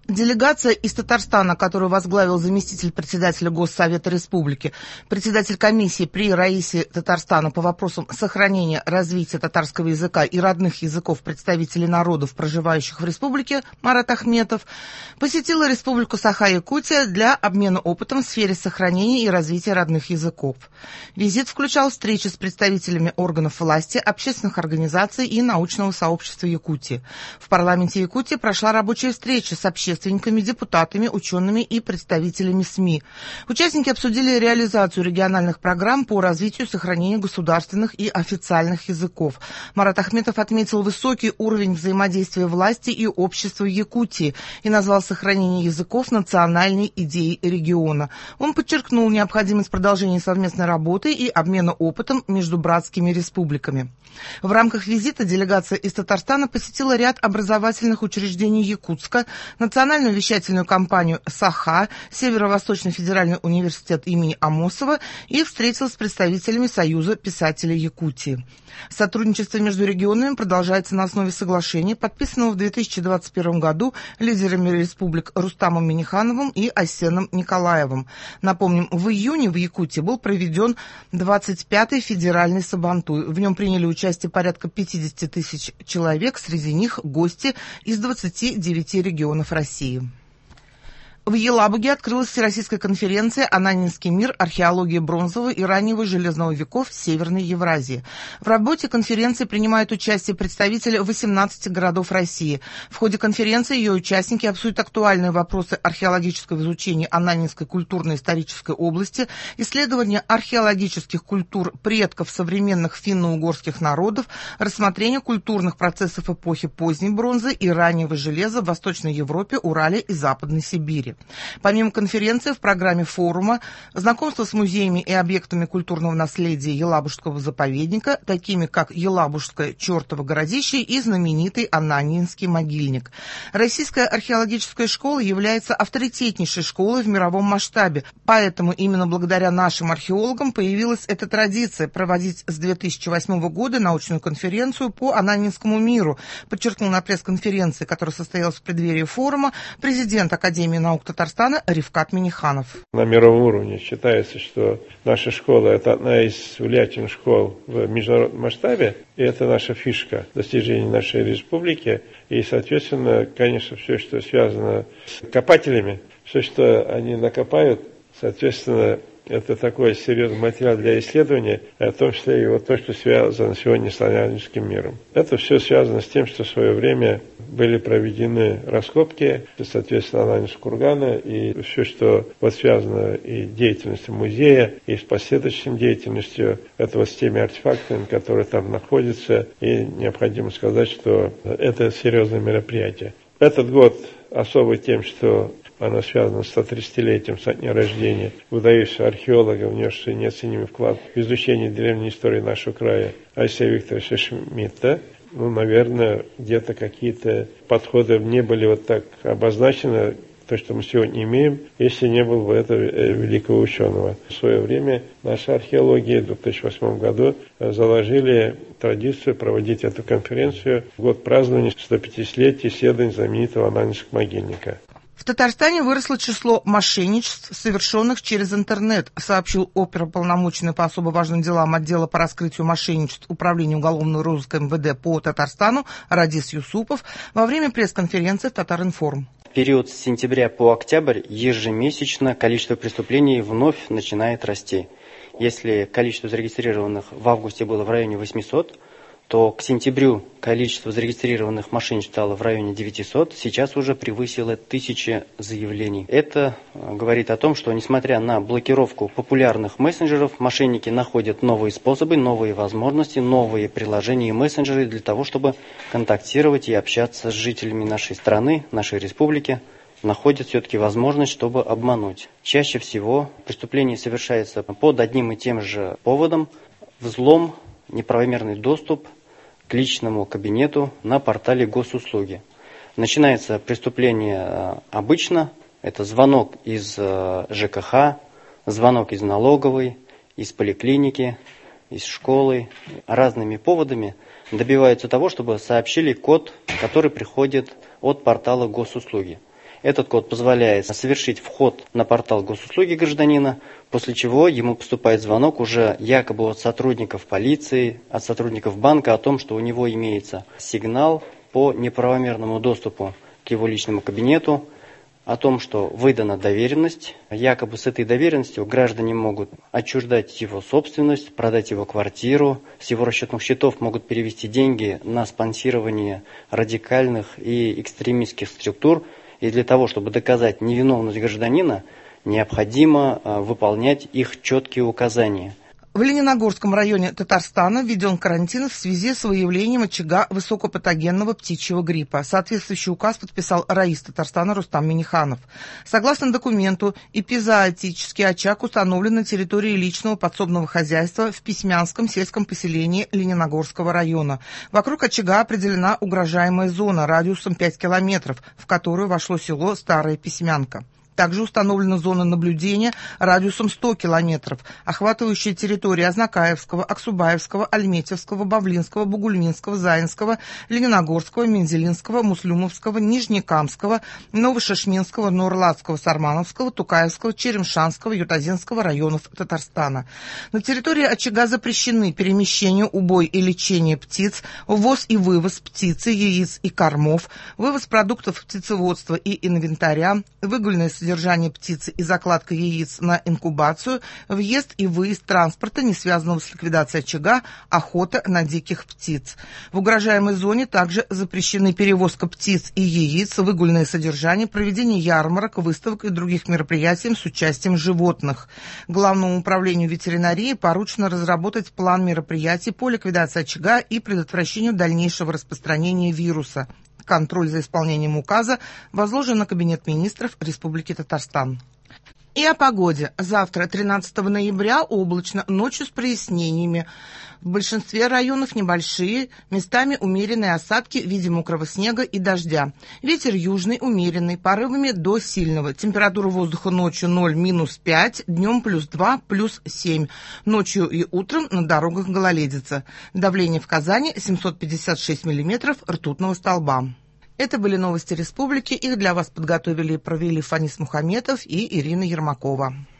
Делегация из Татарстана, которую возглавил заместитель председателя Госсовета Республики, председатель комиссии при Раисе Татарстана по вопросам сохранения, развития татарского языка и родных языков представителей народов, проживающих в республике, Марат Ахметов, посетила Республику Саха-Якутия для обмена опытом в сфере сохранения и развития родных языков. Визит включал встречи с представителями органов власти, общественных организаций и научного сообщества Якутии. В парламенте Якутии прошла рабочая встреча с общественниками, депутатами, учеными и представителями СМИ. Участники обсудили реализацию региональных программ по развитию и сохранению государственных и официальных языков. Марат Ахметов отметил высокий уровень взаимодействия власти и общества в Якутии и назвал сохранение языков национальной идеей региона. Он подчеркнул необходимость продолжения совместной работы и обмена опытом между братскими республиками. В рамках визита делегация из Татарстана посетила ряд образовательных учреждений Якутска, национальную вещательную компанию «Саха», Северо-Восточный федеральный университет имени Амосова и встретилась с представителями Союза писателей Якутии. Сотрудничество между регионами продолжается на основе соглашения, подписанного в 2021 году лидерами республик Рустамом Миннихановым и Айсеном Николаевым. Напомним, в июне в Якутии был проведен 25-й федеральный Сабантуй. В нем приняли участие порядка 50 тысяч человек, среди них гости из 29 регионов России. В Елабуге открылась Всероссийская конференция «Ананинский мир. Археология бронзового и раннего железного веков Северной Евразии». В работе конференции принимают участие представители 18 городов России. В ходе конференции ее участники обсудят актуальные вопросы археологического изучения Ананинской культурно-исторической области, исследования археологических культур предков современных финно-угорских народов, рассмотрение культурных процессов эпохи поздней бронзы и раннего железа в Восточной Европе, Урале и Западной Сибири. Помимо конференции, в программе форума знакомство с музеями и объектами культурного наследия Елабужского заповедника, такими как Елабужское чертово городище и знаменитый Ананинский могильник. Российская археологическая школа является авторитетнейшей школой в мировом масштабе, поэтому именно благодаря нашим археологам появилась эта традиция проводить с 2008 года научную конференцию по Ананинскому миру, подчеркнул на пресс-конференции, которая состоялась в преддверии форума, президент Академии наук Татарстана Рифкат Минниханов. На мировом уровне считается, что наша школа – это одна из влиятельных школ в международном масштабе, и это наша фишка достижений нашей республики. И, соответственно, конечно, все, что связано с копателями, все, что они накопают, соответственно, это такой серьезный материал для исследования, в том числе и вот то, что связано сегодня с Ананинским миром. Это все связано с тем, что в свое время были проведены раскопки, соответственно, Ананинского кургана, и все, что вот связано и с деятельностью музея, и с последующей деятельностью, это вот с теми артефактами, которые там находятся, и необходимо сказать, что это серьезное мероприятие. Этот год особый тем, что оно связано с 130-летием со дня рождения выдающегося археолога, внесшего неоценимый вклад в изучение древней истории нашего края Алексея Викторовича Шмидта. Наверное, где-то какие-то подходы не были вот так обозначены, то, что мы сегодня имеем, если не было бы этого великого ученого. В свое время наши археологи в 2008 году заложили традицию проводить эту конференцию в год празднования 150-летия исследований знаменитого Ананинского могильника. В Татарстане выросло число мошенничеств, совершенных через интернет, сообщил оперуполномоченный по особо важным делам отдела по раскрытию мошенничеств Управления уголовного розыска МВД по Татарстану Радис Юсупов во время пресс-конференции в Татаринформ. В период с сентября по октябрь ежемесячно количество преступлений вновь начинает расти. Если количество зарегистрированных в августе было в районе 800, то к сентябрю количество зарегистрированных мошенничеств стало в районе 900, сейчас уже превысило 1000 заявлений. Это говорит о том, что несмотря на блокировку популярных мессенджеров, мошенники находят новые способы, новые возможности, новые приложения и мессенджеры для того, чтобы контактировать и общаться с жителями нашей страны, нашей республики. Находят все-таки возможность, чтобы обмануть. Чаще всего преступление совершается под одним и тем же поводом: взлом, неправомерный доступ к личному кабинету на портале госуслуги. Начинается преступление обычно, это звонок из ЖКХ, звонок из налоговой, из поликлиники, из школы. Разными поводами добиваются того, чтобы сообщили код, который приходит от портала госуслуги. Этот код позволяет совершить вход на портал госуслуги гражданина, после чего ему поступает звонок уже якобы от сотрудников полиции, от сотрудников банка о том, что у него имеется сигнал по неправомерному доступу к его личному кабинету, о том, что выдана доверенность. Якобы с этой доверенностью граждане могут отчуждать его собственность, продать его квартиру, с его расчетных счетов могут перевести деньги на спонсирование радикальных и экстремистских структур. И для того, чтобы доказать невиновность гражданина, необходимо выполнять их четкие указания. В Лениногорском районе Татарстана введен карантин в связи с выявлением очага высокопатогенного птичьего гриппа. Соответствующий указ подписал раис Татарстана Рустам Минниханов. Согласно документу, эпизоотический очаг установлен на территории личного подсобного хозяйства в Письмянском сельском поселении Лениногорского района. Вокруг очага определена угрожаемая зона радиусом 5 километров, в которую вошло село Старая Письмянка. Также установлена зона наблюдения радиусом 100 километров, охватывающая территории Азнакаевского, Аксубаевского, Альметьевского, Бавлинского, Бугульминского, Заинского, Лениногорского, Мензелинского, Муслюмовского, Нижнекамского, Новошашминского, Нурлатского, Сармановского, Тукаевского, Черемшанского, Ютазинского районов Татарстана. На территории очага запрещены перемещение, убой и лечение птиц, ввоз и вывоз птицы, яиц и кормов, вывоз продуктов птицеводства и инвентаря, выгульное содержание птицы и закладка яиц на инкубацию, въезд и выезд транспорта, не связанного с ликвидацией очага, охота на диких птиц. В угрожаемой зоне также запрещены перевозка птиц и яиц, выгульное содержание, проведение ярмарок, выставок и других мероприятий с участием животных. Главному управлению ветеринарии поручено разработать план мероприятий по ликвидации очага и предотвращению дальнейшего распространения вируса. Контроль за исполнением указа возложен на Кабинет министров Республики Татарстан. И о погоде. Завтра, 13 ноября, облачно, ночью с прояснениями. В большинстве районов небольшие, местами умеренные осадки в виде мокрого снега и дождя. Ветер южный, умеренный, порывами до сильного. Температура воздуха ночью 0, -5, днем +2, +7. Ночью и утром на дорогах гололедица. Давление в Казани 756 миллиметров ртутного столба. Это были новости республики. Их для вас подготовили и провели Фанис Мухаметов и Ирина Ермакова.